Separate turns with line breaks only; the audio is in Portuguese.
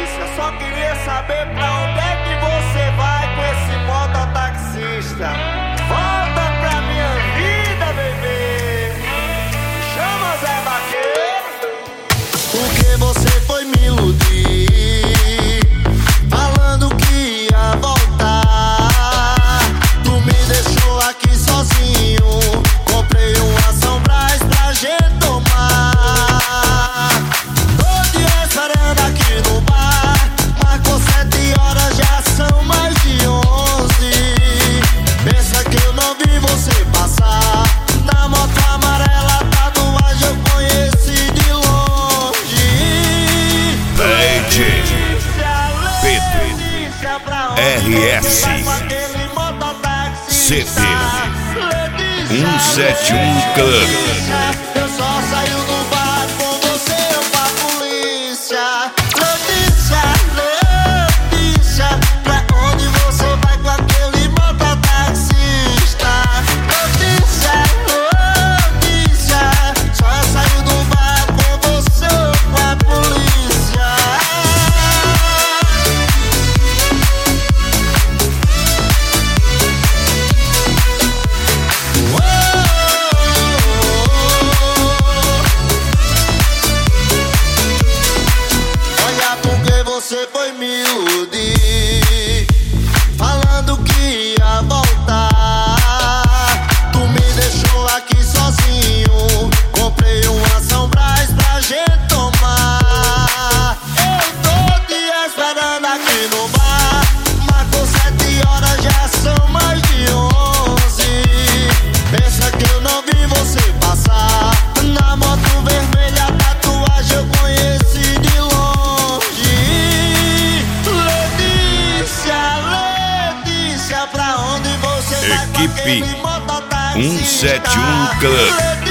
polícia. Só queria saber pra onde é que você vai com esse mototaxista. Volta pra minha vida, bebê. Chama Zé Vaqueiro.
Porque você foi me iludir, falando que ia voltar. Tu me deixou aqui sozinho. Comprei uma São Brás pra gente tomar. Tô te esperando aqui no bar. Marcou 7 horas, já são mais de 11. Pensa que eu não vi você passar. Na moto amarela, tatuagem eu conheci de longe.
DJ Pedro RS CD 171 Club.
Eu só saio do bar com você ou com a polícia. Letícia, Letícia, pra onde você vai com aquele mototaxista? Letícia, Letícia, só saio do bar com você ou com a polícia. Olha porque você foi me iludir, falando que ia voltar. Tu me deixou aqui sozinho. Comprei uma São Brás pra gente tomar. Eu tô te esperando aqui no bar. Marcou 7 horas, já são mais de 11. Pensa que eu não vi você passar. Na moto vermelha, tatuagem eu conheci de longe. Letícia, Letícia, pra onde você vai com
Equipe
aquele mototaxista?
171 Club.